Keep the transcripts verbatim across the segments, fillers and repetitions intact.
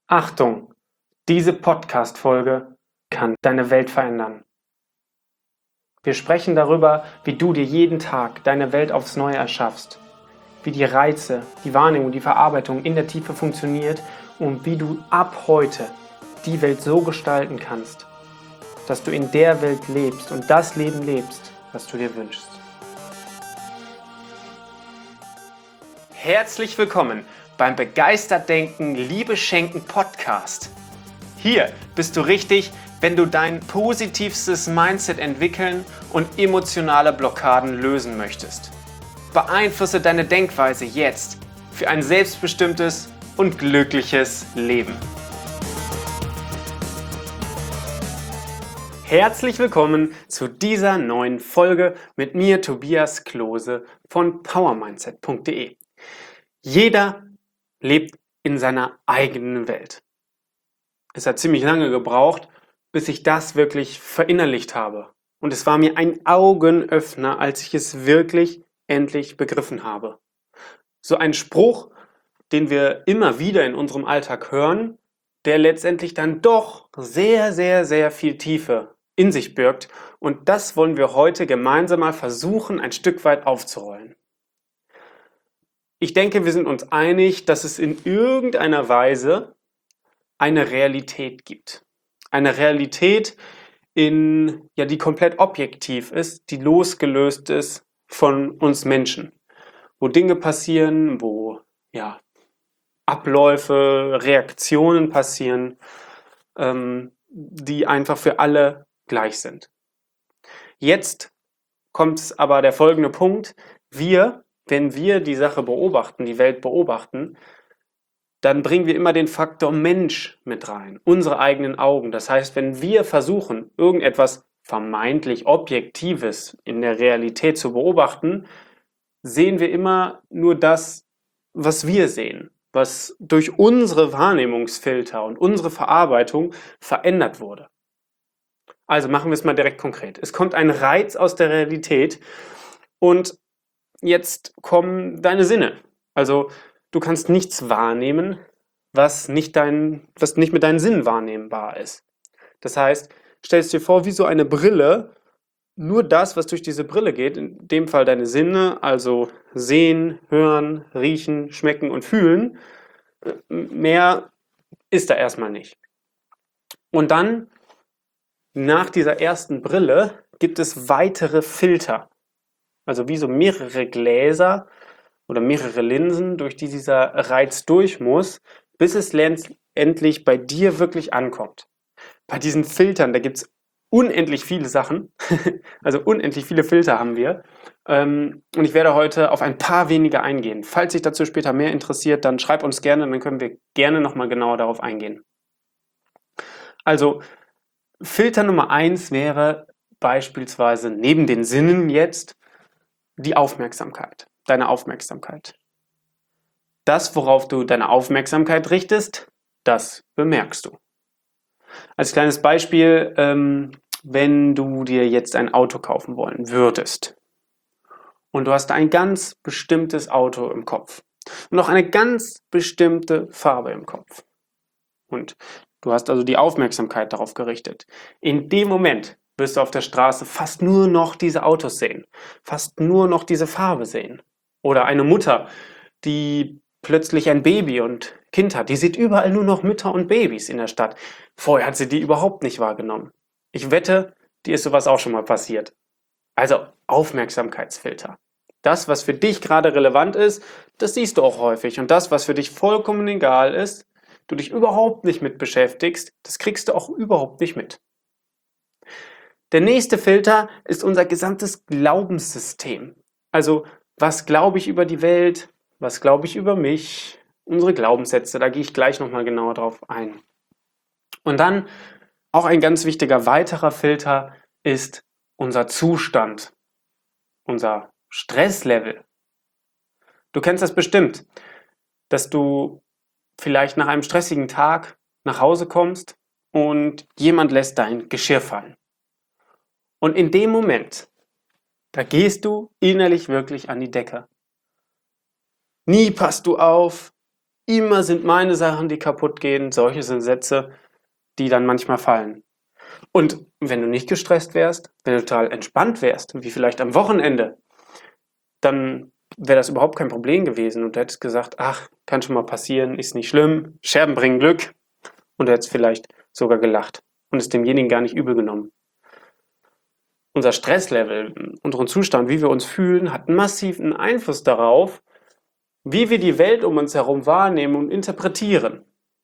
Achtung, diese Podcast-Folge kann deine Welt verändern. Wir sprechen darüber, wie du dir jeden Tag deine Welt aufs Neue erschaffst, wie die Reize, die Wahrnehmung, die Verarbeitung in der Tiefe funktioniert und wie du ab heute die Welt so gestalten kannst, dass du in der Welt lebst und das Leben lebst, was du dir wünschst. Herzlich willkommen beim Begeistert Denken, Liebe Schenken Podcast. Hier bist du richtig, wenn du dein positivstes Mindset entwickeln und emotionale Blockaden lösen möchtest. Beeinflusse deine Denkweise jetzt für ein selbstbestimmtes und glückliches Leben. Herzlich willkommen zu dieser neuen Folge mit mir, Tobias Klose von power mindset punkt de. Jeder lebt in seiner eigenen Welt. Es hat ziemlich lange gebraucht, bis ich das wirklich verinnerlicht habe. Und es war mir ein Augenöffner, als ich es wirklich endlich begriffen habe. So ein Spruch, den wir immer wieder in unserem Alltag hören, der letztendlich dann doch sehr, sehr, sehr viel Tiefe in sich birgt. Und das wollen wir heute gemeinsam mal versuchen, ein Stück weit aufzurollen. Ich denke, wir sind uns einig, dass es in irgendeiner Weise eine Realität gibt. Eine Realität, in, ja, die komplett objektiv ist, die losgelöst ist von uns Menschen. Wo Dinge passieren, wo ja, Abläufe, Reaktionen passieren, ähm, die einfach für alle gleich sind. Jetzt kommt aber der folgende Punkt. Wir, wenn wir die Sache beobachten, die Welt beobachten, dann bringen wir immer den Faktor Mensch mit rein, unsere eigenen Augen. Das heißt, wenn wir versuchen, irgendetwas vermeintlich Objektives in der Realität zu beobachten, sehen wir immer nur das, was wir sehen, was durch unsere Wahrnehmungsfilter und unsere Verarbeitung verändert wurde. Also machen wir es mal direkt konkret. Es kommt ein Reiz aus der Realität und jetzt kommen deine Sinne. Also du kannst nichts wahrnehmen, was nicht, dein, was nicht mit deinen Sinnen wahrnehmbar ist. Das heißt, stellst dir vor, wie so eine Brille, nur das, was durch diese Brille geht, in dem Fall deine Sinne, also sehen, hören, riechen, schmecken und fühlen, mehr ist da erstmal nicht. Und dann, nach dieser ersten Brille, gibt es weitere Filter. Also wie so mehrere Gläser oder mehrere Linsen, durch die dieser Reiz durch muss, bis es letztendlich bei dir wirklich ankommt. Bei diesen Filtern, da gibt es unendlich viele Sachen, also unendlich viele Filter haben wir. Und ich werde heute auf ein paar wenige eingehen. Falls dich dazu später mehr interessiert, dann schreib uns gerne, dann können wir gerne nochmal genauer darauf eingehen. Also Filter Nummer eins wäre beispielsweise neben den Sinnen jetzt die Aufmerksamkeit. Deine Aufmerksamkeit. Das, worauf du deine Aufmerksamkeit richtest, das bemerkst du. Als kleines Beispiel, ähm, wenn du dir jetzt ein Auto kaufen wollen würdest und du hast ein ganz bestimmtes Auto im Kopf und auch eine ganz bestimmte Farbe im Kopf und du hast also die Aufmerksamkeit darauf gerichtet. In dem Moment wirst du auf der Straße fast nur noch diese Autos sehen, fast nur noch diese Farbe sehen. Oder eine Mutter, die plötzlich ein Baby und Kind hat, die sieht überall nur noch Mütter und Babys in der Stadt. Vorher hat sie die überhaupt nicht wahrgenommen. Ich wette, dir ist sowas auch schon mal passiert. Also Aufmerksamkeitsfilter. Das, was für dich gerade relevant ist, das siehst du auch häufig. Und das, was für dich vollkommen egal ist, du dich überhaupt nicht mit beschäftigst, das kriegst du auch überhaupt nicht mit. Der nächste Filter ist unser gesamtes Glaubenssystem. Also, was glaube ich über die Welt? Was glaube ich über mich? Unsere Glaubenssätze, da gehe ich gleich nochmal genauer drauf ein. Und dann auch ein ganz wichtiger weiterer Filter ist unser Zustand, unser Stresslevel. Du kennst das bestimmt, dass du vielleicht nach einem stressigen Tag nach Hause kommst und jemand lässt dein Geschirr fallen. Und in dem Moment, da gehst du innerlich wirklich an die Decke. Nie passt du auf, Immer sind meine Sachen, die kaputt gehen. Solche sind Sätze, die dann manchmal fallen. Und wenn du nicht gestresst wärst, wenn du total entspannt wärst, wie vielleicht am Wochenende, dann wäre das überhaupt kein Problem gewesen und du hättest gesagt, ach, kann schon mal passieren, ist nicht schlimm, Scherben bringen Glück, und du hättest vielleicht sogar gelacht und es demjenigen gar nicht übel genommen. Unser Stresslevel, unseren Zustand, wie wir uns fühlen, hat massiven Einfluss darauf, wie wir die Welt um uns herum wahrnehmen und interpretieren.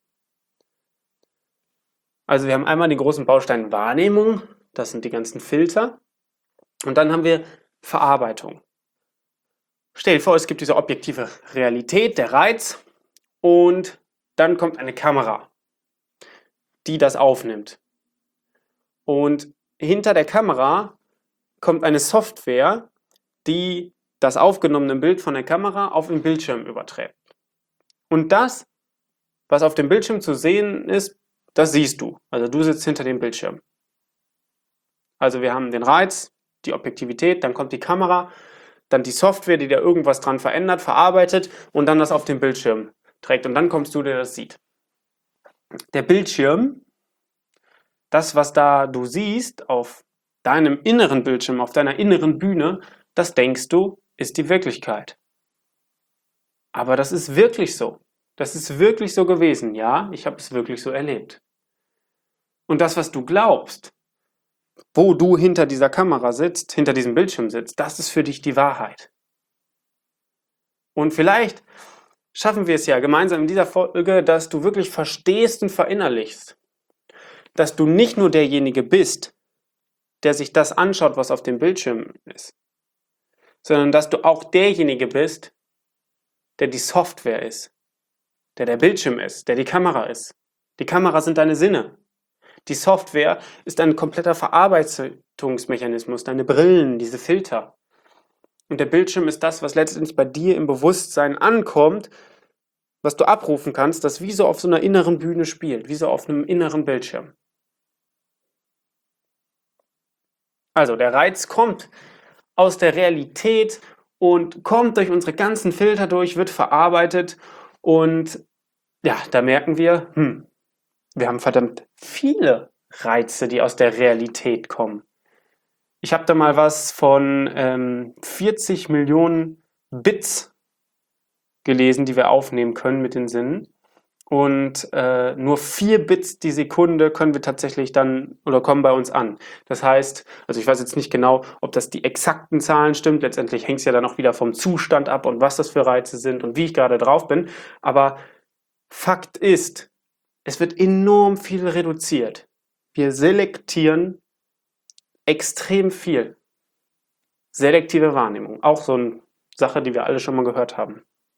Also wir haben einmal den großen Baustein Wahrnehmung, das sind die ganzen Filter, und dann haben wir Verarbeitung. Stell dir vor, es gibt diese objektive Realität, der Reiz, und dann kommt eine Kamera, die das aufnimmt. Und hinter der Kamera kommt eine Software, die das aufgenommene Bild von der Kamera auf den Bildschirm überträgt. Und das, was auf dem Bildschirm zu sehen ist, das siehst du. Also du sitzt hinter dem Bildschirm. Also wir haben den Reiz, die Objektivität, dann kommt die Kamera, dann die Software, die da irgendwas dran verändert, verarbeitet und dann das auf den Bildschirm trägt. Und dann kommst du, der das sieht. Der Bildschirm, das, was da du siehst auf deinem inneren Bildschirm, auf deiner inneren Bühne, das denkst du, ist die Wirklichkeit. Aber das ist wirklich so. Das ist wirklich so gewesen. Ja, ich habe es wirklich so erlebt. Und das, was du glaubst, wo du hinter dieser Kamera sitzt, hinter diesem Bildschirm sitzt, das ist für dich die Wahrheit. Und vielleicht schaffen wir es ja gemeinsam in dieser Folge, dass du wirklich verstehst und verinnerlichst, dass du nicht nur derjenige bist, der sich das anschaut, was auf dem Bildschirm ist, sondern dass du auch derjenige bist, der die Software ist, der der Bildschirm ist, der die Kamera ist. Die Kamera sind deine Sinne. Die Software ist ein kompletter Verarbeitungsmechanismus, deine Brillen, diese Filter. Und der Bildschirm ist das, was letztendlich bei dir im Bewusstsein ankommt, was du abrufen kannst, das wie so auf so einer inneren Bühne spielt, wie so auf einem inneren Bildschirm. Also der Reiz kommt aus der Realität und kommt durch unsere ganzen Filter durch, wird verarbeitet und ja, da merken wir, hm, wir haben verdammt viele Reize, die aus der Realität kommen. Ich habe da mal was von ähm, vierzig Millionen Bits gelesen, die wir aufnehmen können mit den Sinnen. Und äh, nur vier Bits die Sekunde können wir tatsächlich dann oder kommen bei uns an. Das heißt, also ich weiß jetzt nicht genau, ob das die exakten Zahlen stimmt. Letztendlich hängt es ja dann auch wieder vom Zustand ab und was das für Reize sind und wie ich gerade drauf bin. Aber Fakt ist, es wird enorm viel reduziert. Wir selektieren extrem viel. Selektive Wahrnehmung, auch so eine Sache, die wir alle schon mal gehört haben.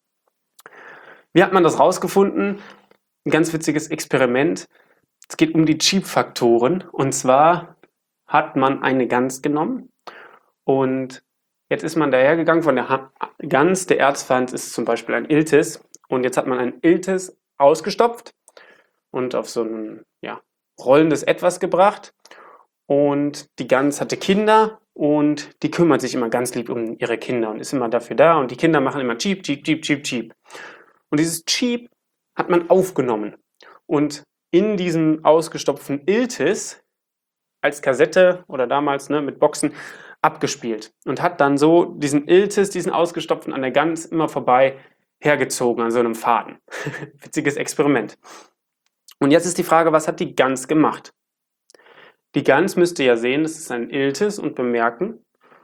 Wie hat man das rausgefunden? Ein ganz witziges Experiment. Es geht um die Cheap-Faktoren. Und zwar hat man eine Gans genommen und jetzt ist man dahergegangen von der Gans. Der Erzfeind ist zum Beispiel ein Iltis. Und jetzt hat man ein Iltis ausgestopft und auf so ein ja, rollendes Etwas gebracht. Und die Gans hatte Kinder und die kümmert sich immer ganz lieb um ihre Kinder und ist immer dafür da. Und die Kinder machen immer Cheep, Cheep, Cheep, Cheep, Cheep. Und dieses Cheep hat man aufgenommen und in diesem ausgestopften Iltis als Kassette oder damals ne, mit Boxen abgespielt und hat dann so diesen Iltis, diesen ausgestopften an der Gans immer vorbei hergezogen an so einem Faden. Witziges Experiment. Und jetzt ist die Frage, was hat die Gans gemacht? Die Gans müsste ja sehen, das ist ein Iltis und bemerken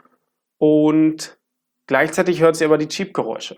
und gleichzeitig hört sie aber die Cheep-Geräusche.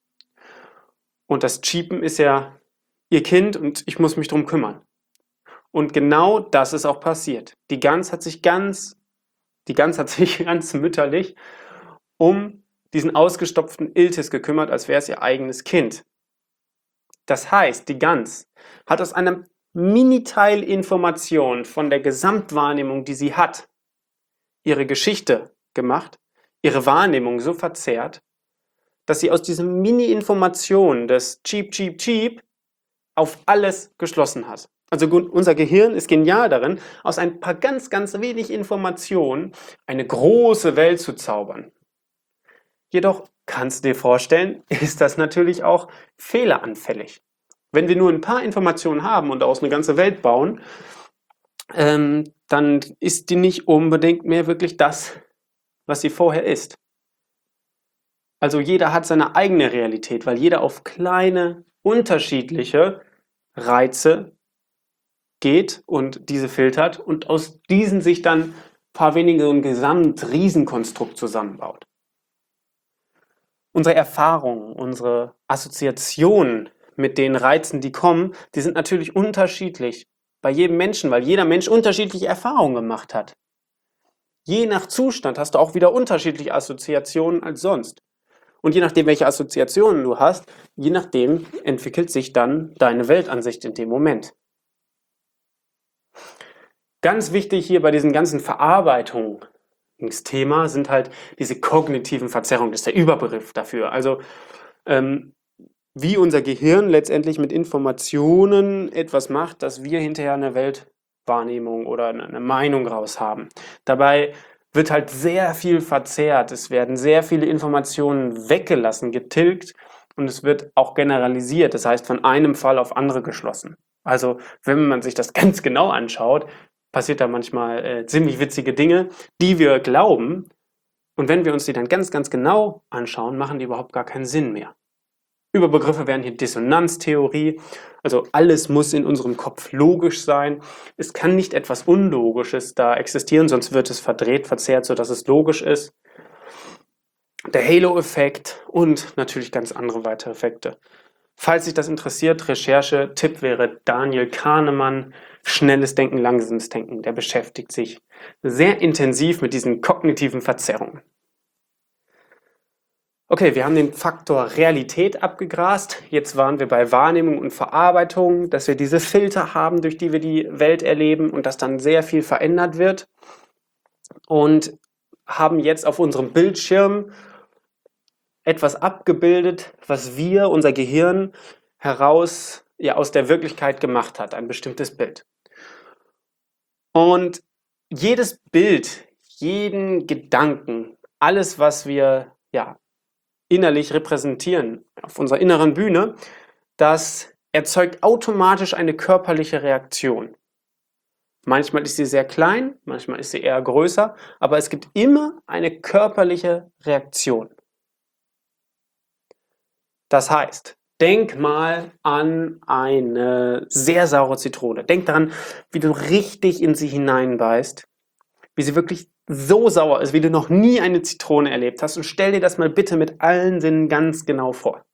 Und das Cheepen ist ja ihr Kind und ich muss mich drum kümmern. Und genau das ist auch passiert. Die Gans hat sich ganz, die Gans hat sich ganz mütterlich um diesen ausgestopften Iltis gekümmert, als wäre es ihr eigenes Kind. Das heißt, die Gans hat aus einem Miniteil Information von der Gesamtwahrnehmung, die sie hat, ihre Geschichte gemacht, ihre Wahrnehmung so verzerrt, dass sie aus diesen Mini-Informationen des Cheep, Cheep, Cheep auf alles geschlossen hat. Also unser Gehirn ist genial darin, aus ein paar ganz, ganz wenig Informationen eine große Welt zu zaubern. Jedoch kannst du dir vorstellen, ist das natürlich auch fehleranfällig. Wenn wir nur ein paar Informationen haben und daraus eine ganze Welt bauen, ähm, dann ist die nicht unbedingt mehr wirklich das, was sie vorher ist. Also jeder hat seine eigene Realität, weil jeder auf kleine, unterschiedliche Reize geht und diese filtert und aus diesen sich dann ein paar wenige so ein Gesamt-Riesenkonstrukt zusammenbaut. Unsere Erfahrungen, unsere Assoziationen mit den Reizen, die kommen, die sind natürlich unterschiedlich bei jedem Menschen, weil jeder Mensch unterschiedliche Erfahrungen gemacht hat. Je nach Zustand hast du auch wieder unterschiedliche Assoziationen als sonst. Und je nachdem, welche Assoziationen du hast, je nachdem entwickelt sich dann deine Weltansicht in dem Moment. Ganz wichtig hier bei diesen ganzen Verarbeitungsthema sind halt diese kognitiven Verzerrungen. Das ist der Überbegriff dafür. Also ähm, wie unser Gehirn letztendlich mit Informationen etwas macht, dass wir hinterher eine Weltwahrnehmung oder eine Meinung raus haben. Dabei wird halt sehr viel verzerrt. Es werden sehr viele Informationen weggelassen, getilgt und es wird auch generalisiert. Das heißt, von einem Fall auf andere geschlossen. Also wenn man sich das ganz genau anschaut, passiert da manchmal äh, ziemlich witzige Dinge, die wir glauben. Und wenn wir uns die dann ganz, ganz genau anschauen, machen die überhaupt gar keinen Sinn mehr. Überbegriffe wären hier Dissonanztheorie, also alles muss in unserem Kopf logisch sein. Es kann nicht etwas Unlogisches da existieren, sonst wird es verdreht, verzerrt, sodass es logisch ist. Der Halo-Effekt und natürlich ganz andere weitere Effekte. Falls dich das interessiert, Recherche-Tipp wäre Daniel Kahnemann, Schnelles Denken, langsames Denken. Der beschäftigt sich sehr intensiv mit diesen kognitiven Verzerrungen. Okay, wir haben den Faktor Realität abgegrast. Jetzt waren wir bei Wahrnehmung und Verarbeitung, dass wir diese Filter haben, durch die wir die Welt erleben und dass dann sehr viel verändert wird. Und haben jetzt auf unserem Bildschirm etwas abgebildet, was wir, unser Gehirn, heraus ja, aus der Wirklichkeit gemacht hat, ein bestimmtes Bild. Und jedes Bild, jeden Gedanken, alles, was wir ja, innerlich repräsentieren auf unserer inneren Bühne, das erzeugt automatisch eine körperliche Reaktion. Manchmal ist sie sehr klein, manchmal ist sie eher größer, aber es gibt immer eine körperliche Reaktion. Das heißt, denk mal an eine sehr saure Zitrone. Denk daran, wie du richtig in sie hineinbeißt, wie sie wirklich so sauer ist, wie du noch nie eine Zitrone erlebt hast. Und stell dir das mal bitte mit allen Sinnen ganz genau vor.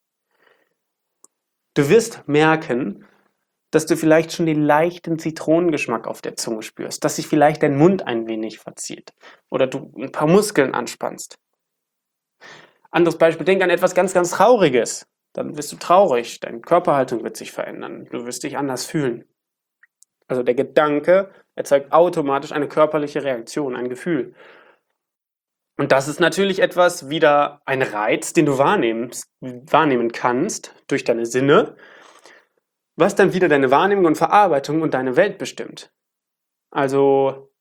Du wirst merken, dass du vielleicht schon den leichten Zitronengeschmack auf der Zunge spürst, dass sich vielleicht dein Mund ein wenig verzieht oder du ein paar Muskeln anspannst. Anderes Beispiel, denk an etwas ganz, ganz Trauriges. Dann wirst du traurig, deine Körperhaltung wird sich verändern, du wirst dich anders fühlen. Also der Gedanke erzeugt automatisch eine körperliche Reaktion, ein Gefühl. Und das ist natürlich etwas, wieder ein Reiz, den du wahrnimmst, wahrnehmen kannst durch deine Sinne, was dann wieder deine Wahrnehmung und Verarbeitung und deine Welt bestimmt. Also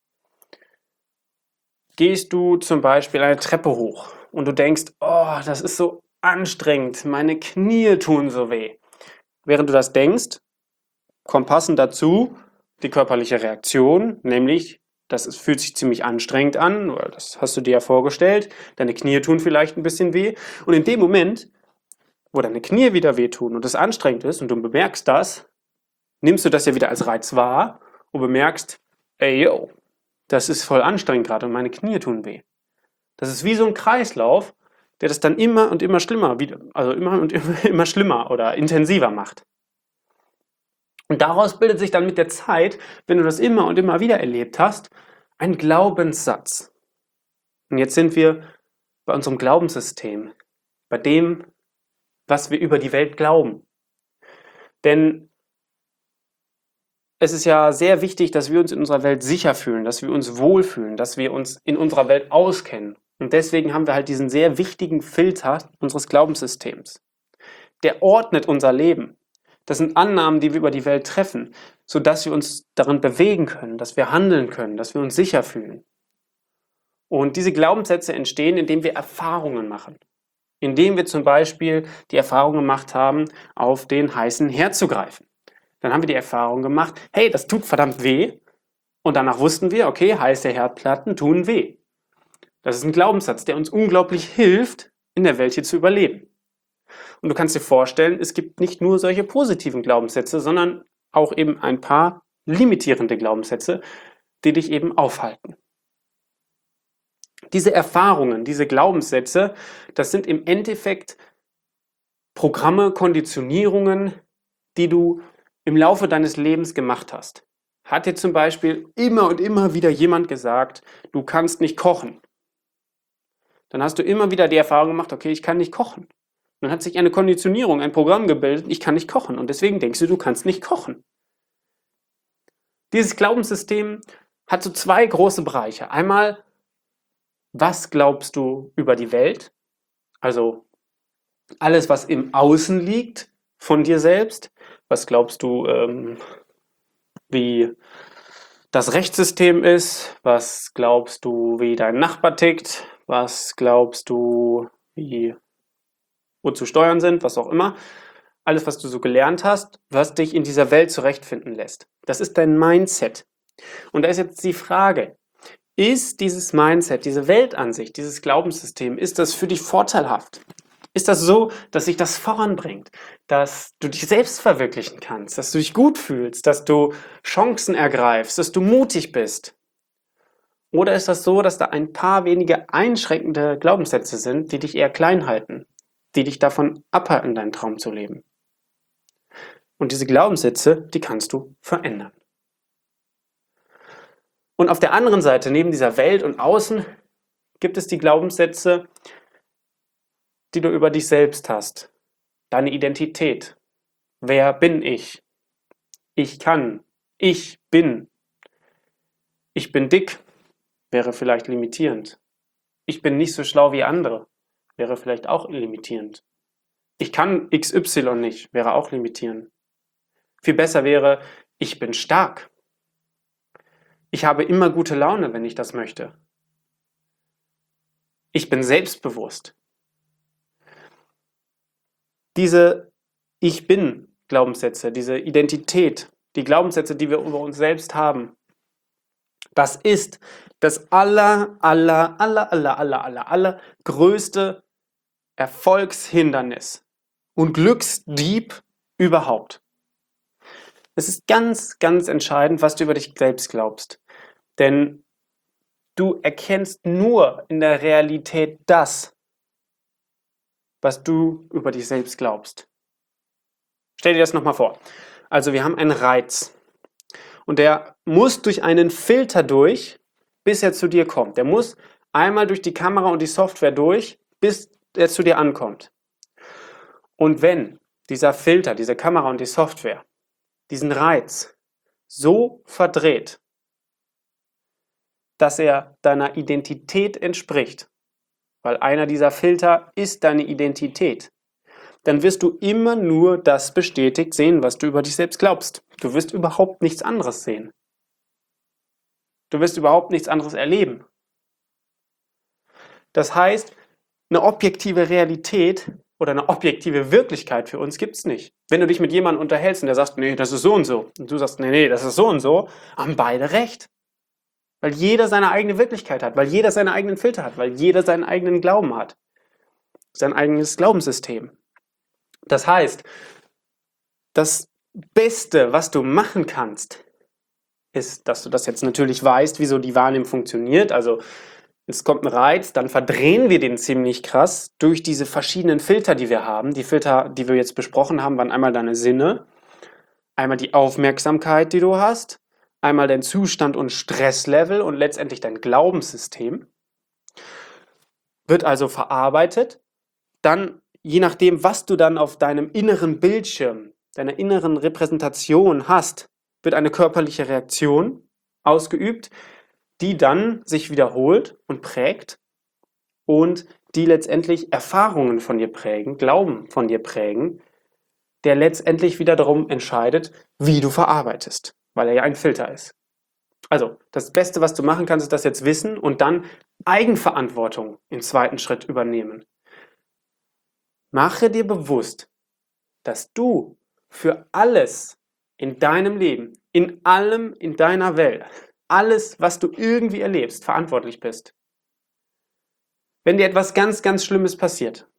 gehst du zum Beispiel eine Treppe hoch und du denkst, oh, das ist so anstrengend, meine Knie tun so weh. Während du das denkst, kommt passend dazu die körperliche Reaktion, nämlich, das ist, fühlt sich ziemlich anstrengend an, weil das hast du dir ja vorgestellt, deine Knie tun vielleicht ein bisschen weh und in dem Moment, wo deine Knie wieder wehtun und es anstrengend ist und du bemerkst das, nimmst du das ja wieder als Reiz wahr und bemerkst, ey yo, das ist voll anstrengend gerade und meine Knie tun weh. Das ist wie so ein Kreislauf, der das dann immer und immer schlimmer, wieder, also immer und immer, immer schlimmer oder intensiver macht. Und daraus bildet sich dann mit der Zeit, wenn du das immer und immer wieder erlebt hast, ein Glaubenssatz. Und jetzt sind wir bei unserem Glaubenssystem, bei dem, was wir über die Welt glauben. Denn es ist ja sehr wichtig, dass wir uns in unserer Welt sicher fühlen, dass wir uns wohlfühlen, dass wir uns in unserer Welt auskennen. Und deswegen haben wir halt diesen sehr wichtigen Filter unseres Glaubenssystems. Der ordnet unser Leben. Das sind Annahmen, die wir über die Welt treffen, sodass wir uns darin bewegen können, dass wir handeln können, dass wir uns sicher fühlen. Und diese Glaubenssätze entstehen, indem wir Erfahrungen machen. indem wir zum Beispiel die Erfahrung gemacht haben, auf den heißen Herd zu greifen. Dann haben wir die Erfahrung gemacht, hey, das tut verdammt weh. Und danach wussten wir, okay, heiße Herdplatten tun weh. Das ist ein Glaubenssatz, der uns unglaublich hilft, in der Welt hier zu überleben. Und du kannst dir vorstellen, es gibt nicht nur solche positiven Glaubenssätze, sondern auch eben ein paar limitierende Glaubenssätze, die dich eben aufhalten. Diese Erfahrungen, diese Glaubenssätze, das sind im Endeffekt Programme, Konditionierungen, die du im Laufe deines Lebens gemacht hast. Hat dir zum Beispiel immer und immer wieder jemand gesagt, du kannst nicht kochen. Dann hast du immer wieder die Erfahrung gemacht, okay, ich kann nicht kochen. Dann hat sich eine Konditionierung, ein Programm gebildet, ich kann nicht kochen. Und deswegen denkst du, du kannst nicht kochen. Dieses Glaubenssystem hat so zwei große Bereiche. Einmal, was glaubst du über die Welt? Also alles, was im Außen liegt von dir selbst. Was glaubst du, ähm, wie das Rechtssystem ist? Was glaubst du, wie dein Nachbar tickt? Was glaubst du, wie wozu Steuern sind? Was auch immer. Alles, was du so gelernt hast, was dich in dieser Welt zurechtfinden lässt. Das ist dein Mindset. Und da ist jetzt die Frage, ist dieses Mindset, diese Weltansicht, dieses Glaubenssystem, ist das für dich vorteilhaft? Ist das so, dass sich das voranbringt, dass du dich selbst verwirklichen kannst, dass du dich gut fühlst, dass du Chancen ergreifst, dass du mutig bist? Oder ist das so, dass da ein paar wenige einschränkende Glaubenssätze sind, die dich eher klein halten, die dich davon abhalten, deinen Traum zu leben? Und diese Glaubenssätze, die kannst du verändern. Und auf der anderen Seite, neben dieser Welt und Außen, gibt es die Glaubenssätze, die du über dich selbst hast. Deine Identität. Wer bin ich? Ich kann. Ich bin. Ich bin dick. Wäre vielleicht limitierend. Ich bin nicht so schlau wie andere. Wäre vielleicht auch limitierend. Ich kann X Y nicht. Wäre auch limitierend. Viel besser wäre, ich bin stark. Ich habe immer gute Laune, wenn ich das möchte. Ich bin selbstbewusst. Diese Ich bin Glaubenssätze, diese Identität, die Glaubenssätze, die wir über uns selbst haben, das ist das aller, aller, aller, aller, aller, aller, aller größte Erfolgshindernis und Glücksdieb überhaupt. Es ist ganz, ganz entscheidend, was du über dich selbst glaubst. Denn du erkennst nur in der Realität das, was du über dich selbst glaubst. Stell dir das nochmal vor. Also wir haben einen Reiz und der muss durch einen Filter durch, bis er zu dir kommt. Der muss einmal durch die Kamera und die Software durch, bis er zu dir ankommt. Und wenn dieser Filter, diese Kamera und die Software diesen Reiz so verdreht, dass er deiner Identität entspricht, weil einer dieser Filter ist deine Identität, dann wirst du immer nur das bestätigt sehen, was du über dich selbst glaubst. Du wirst überhaupt nichts anderes sehen. Du wirst überhaupt nichts anderes erleben. Das heißt, eine objektive Realität oder eine objektive Wirklichkeit für uns gibt es nicht. Wenn du dich mit jemandem unterhältst und der sagt, nee, das ist so und so, und du sagst, nee, nee, das ist so und so, haben beide recht. Weil jeder seine eigene Wirklichkeit hat, weil jeder seine eigenen Filter hat, weil jeder seinen eigenen Glauben hat. Sein eigenes Glaubenssystem. Das heißt, das Beste, was du machen kannst, ist, dass du das jetzt natürlich weißt, wieso die Wahrnehmung funktioniert. Also es kommt ein Reiz, dann verdrehen wir den ziemlich krass durch diese verschiedenen Filter, die wir haben. Die Filter, die wir jetzt besprochen haben, waren einmal deine Sinne, einmal die Aufmerksamkeit, die du hast, einmal dein Zustand und Stresslevel und letztendlich dein Glaubenssystem. Wird also verarbeitet. Dann, je nachdem, was du dann auf deinem inneren Bildschirm, deiner inneren Repräsentation hast, wird eine körperliche Reaktion ausgeübt, die dann sich wiederholt und prägt und die letztendlich Erfahrungen von dir prägen, Glauben von dir prägen, der letztendlich wieder darum entscheidet, wie du verarbeitest, weil er ja ein Filter ist. Also, das Beste, was du machen kannst, ist das jetzt wissen und dann Eigenverantwortung im zweiten Schritt übernehmen. Mache dir bewusst, dass du für alles in deinem Leben, in allem in deiner Welt, alles, was du irgendwie erlebst, verantwortlich bist. Wenn dir etwas ganz, ganz Schlimmes passiert,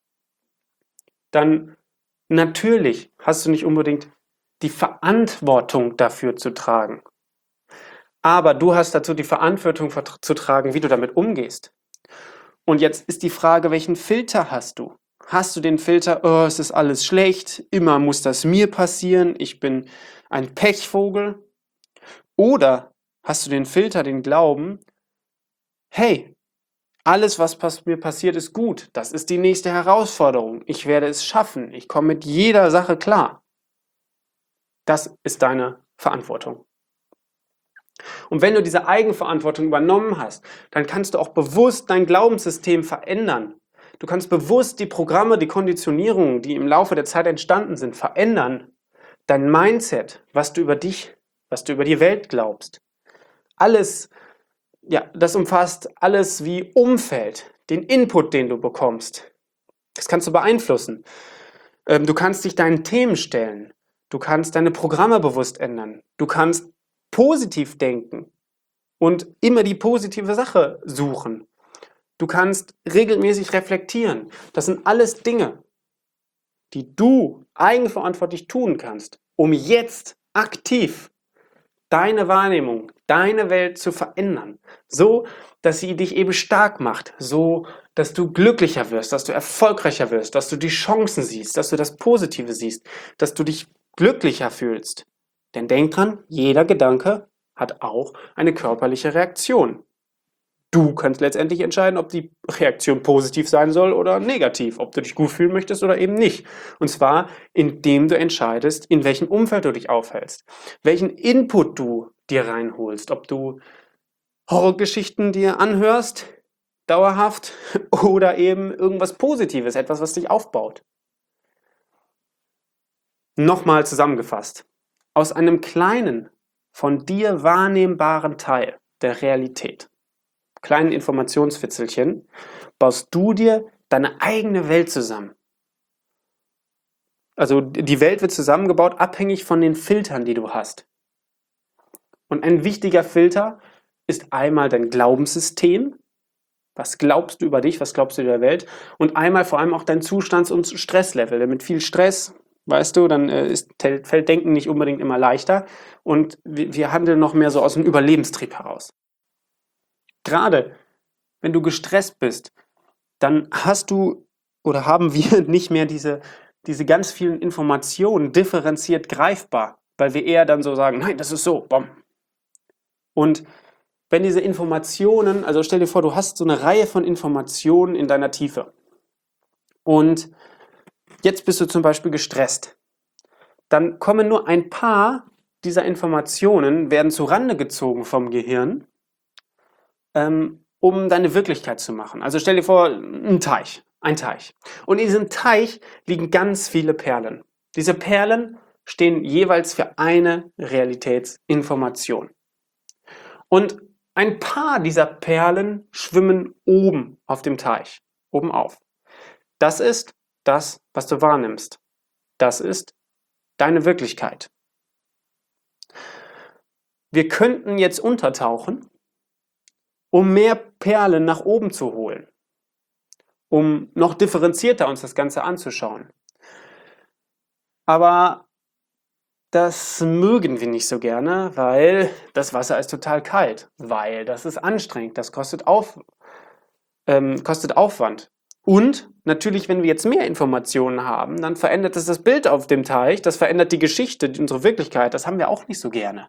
dann natürlich hast du nicht unbedingt die Verantwortung dafür zu tragen. Aber du hast dazu die Verantwortung zu tragen, wie du damit umgehst. Und jetzt ist die Frage, welchen Filter hast du? Hast du den Filter, oh, es ist alles schlecht, immer muss das mir passieren, ich bin ein Pechvogel? Oder hast du den Filter, den Glauben, hey, alles, was pass- mir passiert, ist gut, das ist die nächste Herausforderung, ich werde es schaffen, ich komme mit jeder Sache klar. Das ist deine Verantwortung. Und wenn du diese Eigenverantwortung übernommen hast, dann kannst du auch bewusst dein Glaubenssystem verändern. Du kannst bewusst die Programme, die Konditionierungen, die im Laufe der Zeit entstanden sind, verändern. Dein Mindset, was du über dich, was du über die Welt glaubst. Alles, ja, das umfasst alles wie Umfeld, den Input, den du bekommst. Das kannst du beeinflussen. Ähm, du kannst dich deinen Themen stellen. Du kannst deine Programme bewusst ändern. Du kannst positiv denken und immer die positive Sache suchen. Du kannst regelmäßig reflektieren. Das sind alles Dinge, die du eigenverantwortlich tun kannst, um jetzt aktiv deine Wahrnehmung, deine Welt zu verändern. So, dass sie dich eben stark macht. So, dass du glücklicher wirst, dass du erfolgreicher wirst, dass du die Chancen siehst, dass du das Positive siehst, dass du dich glücklicher fühlst. Denn denk dran, jeder Gedanke hat auch eine körperliche Reaktion. Du kannst letztendlich entscheiden, ob die Reaktion positiv sein soll oder negativ, ob du dich gut fühlen möchtest oder eben nicht. Und zwar, indem du entscheidest, in welchem Umfeld du dich aufhältst, welchen Input du dir reinholst, ob du Horrorgeschichten dir anhörst, dauerhaft, oder eben irgendwas Positives, etwas, was dich aufbaut. Nochmal zusammengefasst. Aus einem kleinen, von dir wahrnehmbaren Teil der Realität, kleinen Informationsfitzelchen, baust du dir deine eigene Welt zusammen. Also die Welt wird zusammengebaut, abhängig von den Filtern, die du hast. Und ein wichtiger Filter ist einmal dein Glaubenssystem. Was glaubst du über dich, was glaubst du über die Welt? Und einmal vor allem auch dein Zustands- und Stresslevel. Denn mit viel Stress, weißt du, dann äh, ist, fällt Denken nicht unbedingt immer leichter. Und wir, wir handeln noch mehr so aus dem Überlebenstrieb heraus. Gerade wenn du gestresst bist, dann hast du oder haben wir nicht mehr diese, diese ganz vielen Informationen differenziert greifbar, weil wir eher dann so sagen, nein, das ist so, bom. Und wenn diese Informationen, also stell dir vor, du hast so eine Reihe von Informationen in deiner Tiefe und jetzt bist du zum Beispiel gestresst, dann kommen nur ein paar dieser Informationen, werden zu Rande gezogen vom Gehirn, ähm, um deine Wirklichkeit zu machen. Also stell dir vor, ein Teich, ein Teich. Und in diesem Teich liegen ganz viele Perlen. Diese Perlen stehen jeweils für eine Realitätsinformation. Und ein paar dieser Perlen schwimmen oben auf dem Teich, oben auf. Das ist das, was du wahrnimmst. Das ist deine Wirklichkeit. Wir könnten jetzt untertauchen, um mehr Perlen nach oben zu holen, um noch differenzierter uns das Ganze anzuschauen. Aber das mögen wir nicht so gerne, weil das Wasser ist total kalt, weil das ist anstrengend, das kostet, auf, ähm, kostet Aufwand. Und natürlich, wenn wir jetzt mehr Informationen haben, dann verändert das das Bild auf dem Teich, das verändert die Geschichte, unsere Wirklichkeit, das haben wir auch nicht so gerne.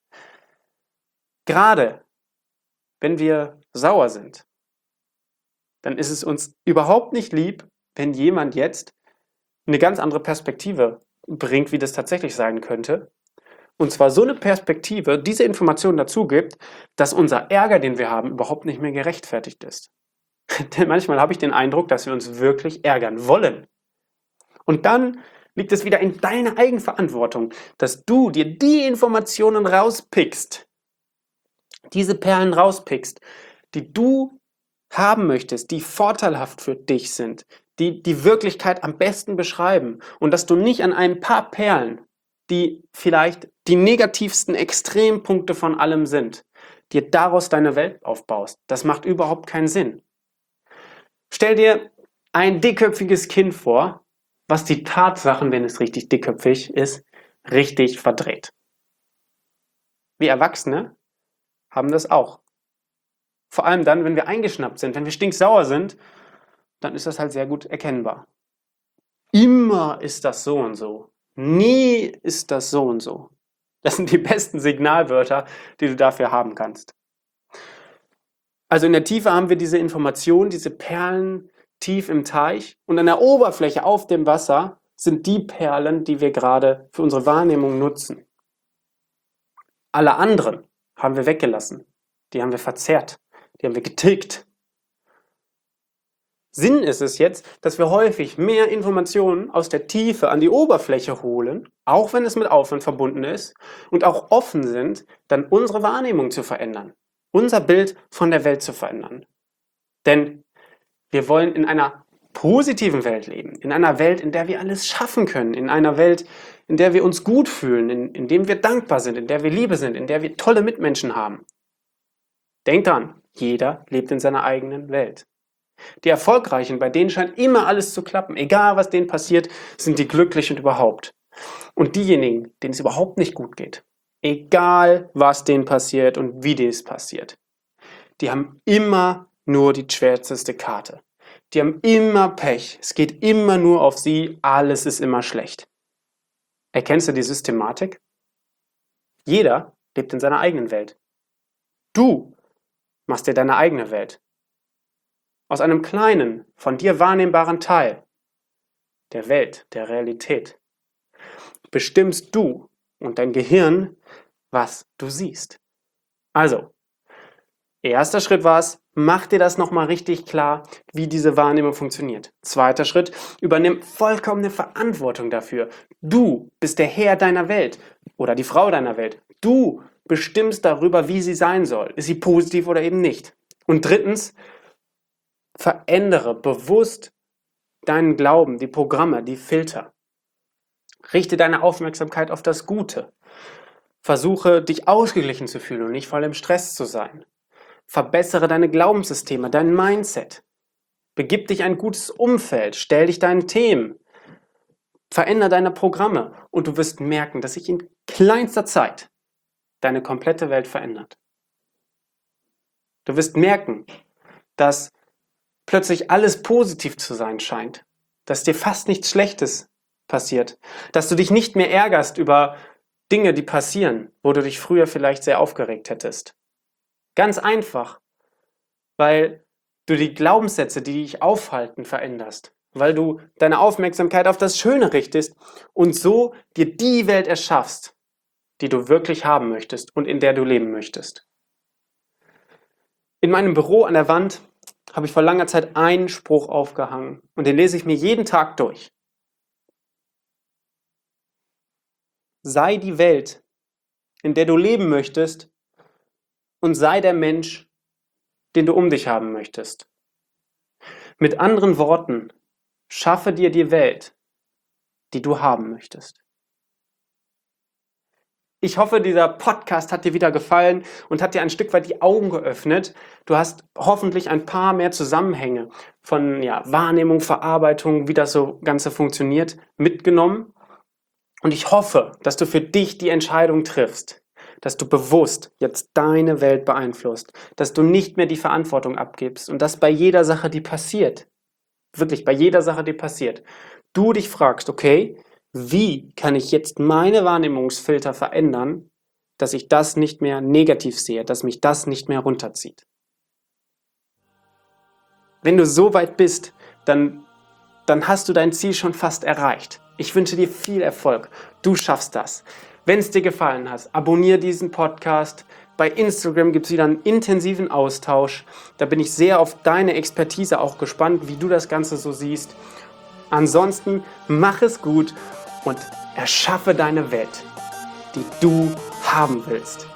Gerade wenn wir sauer sind, dann ist es uns überhaupt nicht lieb, wenn jemand jetzt eine ganz andere Perspektive bringt, wie das tatsächlich sein könnte. Und zwar so eine Perspektive, diese Information dazu gibt, dass unser Ärger, den wir haben, überhaupt nicht mehr gerechtfertigt ist. Denn manchmal habe ich den Eindruck, dass wir uns wirklich ärgern wollen. Und dann liegt es wieder in deiner Eigenverantwortung, dass du dir die Informationen rauspickst, diese Perlen rauspickst, die du haben möchtest, die vorteilhaft für dich sind, die die Wirklichkeit am besten beschreiben und dass du nicht an ein paar Perlen, die vielleicht die negativsten Extrempunkte von allem sind, dir daraus deine Welt aufbaust. Das macht überhaupt keinen Sinn. Stell dir ein dickköpfiges Kind vor, was die Tatsachen, wenn es richtig dickköpfig ist, richtig verdreht. Wir Erwachsene haben das auch. Vor allem dann, wenn wir eingeschnappt sind, wenn wir stinksauer sind, dann ist das halt sehr gut erkennbar. Immer ist das so und so. Nie ist das so und so. Das sind die besten Signalwörter, die du dafür haben kannst. Also in der Tiefe haben wir diese Informationen, diese Perlen tief im Teich und an der Oberfläche auf dem Wasser sind die Perlen, die wir gerade für unsere Wahrnehmung nutzen. Alle anderen haben wir weggelassen, die haben wir verzerrt, die haben wir getilgt. Sinn ist es jetzt, dass wir häufig mehr Informationen aus der Tiefe an die Oberfläche holen, auch wenn es mit Aufwand verbunden ist, und auch offen sind, dann unsere Wahrnehmung zu verändern, unser Bild von der Welt zu verändern. Denn wir wollen in einer positiven Welt leben, in einer Welt, in der wir alles schaffen können, in einer Welt, in der wir uns gut fühlen, in, in der wir dankbar sind, in der wir Liebe sind, in der wir tolle Mitmenschen haben. Denkt dran, jeder lebt in seiner eigenen Welt. Die Erfolgreichen, bei denen scheint immer alles zu klappen, egal was denen passiert, sind die glücklich und überhaupt. Und diejenigen, denen es überhaupt nicht gut geht, egal was denen passiert und wie dies passiert, die haben immer nur die schwärzeste Karte. Die haben immer Pech, es geht immer nur auf sie, alles ist immer schlecht. Erkennst du die Systematik? Jeder lebt in seiner eigenen Welt. Du machst dir deine eigene Welt. Aus einem kleinen, von dir wahrnehmbaren Teil der Welt, der Realität, bestimmst du und dein Gehirn, was du siehst. Also, erster Schritt war es, mach dir das nochmal richtig klar, wie diese Wahrnehmung funktioniert. Zweiter Schritt, übernimm vollkommene Verantwortung dafür. Du bist der Herr deiner Welt oder die Frau deiner Welt. Du bestimmst darüber, wie sie sein soll. Ist sie positiv oder eben nicht? Und drittens, verändere bewusst deinen Glauben, die Programme, die Filter. Richte deine Aufmerksamkeit auf das Gute. Versuche, dich ausgeglichen zu fühlen und nicht voll im Stress zu sein. Verbessere deine Glaubenssysteme, dein Mindset. Begib dich in ein gutes Umfeld, stell dich deinen Themen. Verändere deine Programme und du wirst merken, dass sich in kleinster Zeit deine komplette Welt verändert. Du wirst merken, dass plötzlich alles positiv zu sein scheint, dass dir fast nichts Schlechtes passiert, dass du dich nicht mehr ärgerst über Dinge, die passieren, wo du dich früher vielleicht sehr aufgeregt hättest. Ganz einfach, weil du die Glaubenssätze, die dich aufhalten, veränderst, weil du deine Aufmerksamkeit auf das Schöne richtest und so dir die Welt erschaffst, die du wirklich haben möchtest und in der du leben möchtest. In meinem Büro an der Wand habe ich vor langer Zeit einen Spruch aufgehangen und den lese ich mir jeden Tag durch. Sei die Welt, in der du leben möchtest und sei der Mensch, den du um dich haben möchtest. Mit anderen Worten, schaffe dir die Welt, die du haben möchtest. Ich hoffe, dieser Podcast hat dir wieder gefallen und hat dir ein Stück weit die Augen geöffnet. Du hast hoffentlich ein paar mehr Zusammenhänge von ja, Wahrnehmung, Verarbeitung, wie das so Ganze funktioniert, mitgenommen. Und ich hoffe, dass du für dich die Entscheidung triffst, dass du bewusst jetzt deine Welt beeinflusst, dass du nicht mehr die Verantwortung abgibst und dass bei jeder Sache, die passiert, wirklich bei jeder Sache, die passiert, du dich fragst, okay, wie kann ich jetzt meine Wahrnehmungsfilter verändern, dass ich das nicht mehr negativ sehe, dass mich das nicht mehr runterzieht. Wenn du so weit bist, dann, dann hast du dein Ziel schon fast erreicht. Ich wünsche dir viel Erfolg. Du schaffst das. Wenn es dir gefallen hat, abonniere diesen Podcast. Bei Instagram gibt es wieder einen intensiven Austausch. Da bin ich sehr auf deine Expertise auch gespannt, wie du das Ganze so siehst. Ansonsten mach es gut und erschaffe deine Welt, die du haben willst.